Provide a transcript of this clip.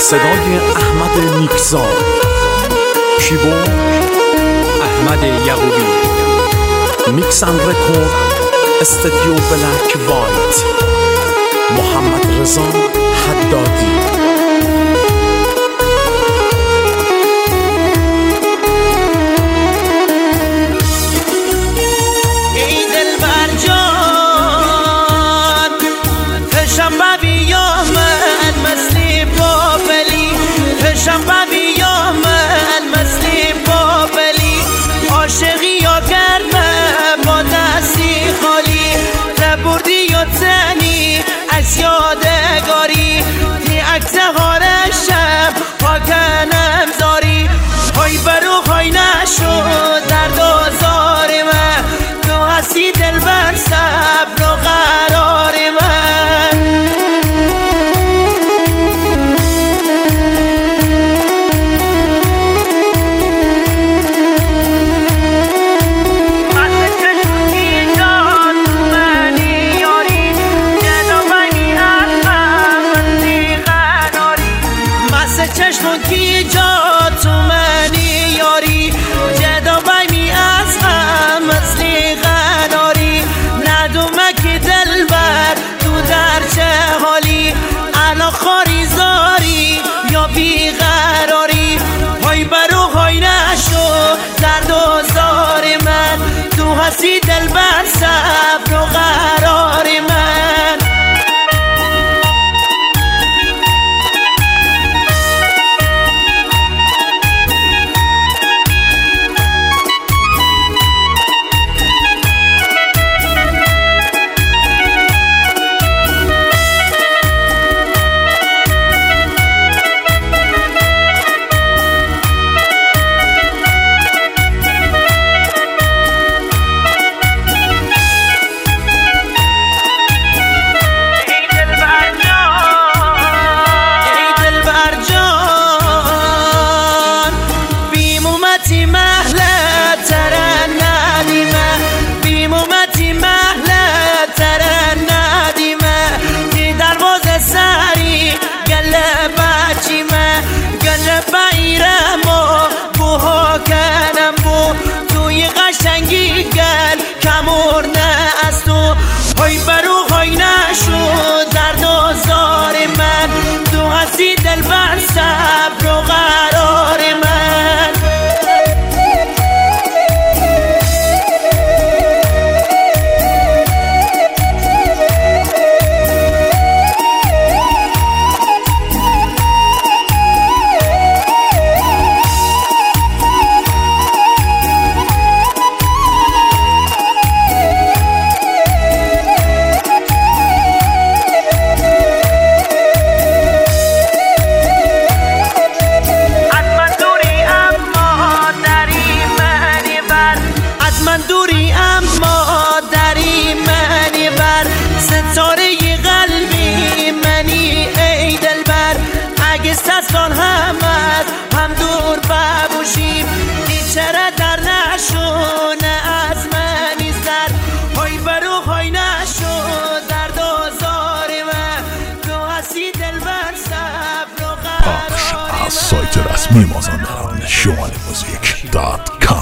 صدای احمد نیکزاد، کیبورد احمد یعقوبی، میکس اند رکورد استودیو بلک وایت، محمد رضا حدادی. یادگاری تی عکس هارشم پاکنم زاری های برو های نشد در دوزار من، تو هستی دل بر صبر و قرار من. چشمون کی جا تو منی یاری، جدا بایمی از هم مثلی قناری، ندومه که دل بر تو در چه حالی، الان خاری زاری یا بیقراری، های برو های نشو درد و زار من، تو هستی دل بر صبر و قرار من. قشنگی گل کمور نه از تو، های برو های نشو درد و زار من، تو هستی دل بر صبر و قرار من. من دوری اما دری منی بر، ستاره قلبی منی ای دلبر، اگه سستان هم از هم دور ببوشیم، چرا در نشونه از منی سر، های برو های نشو در دوزار من، تو هستی دل بر صبر و قرار من. از سایت رسمی مازندران شمال موزیک .com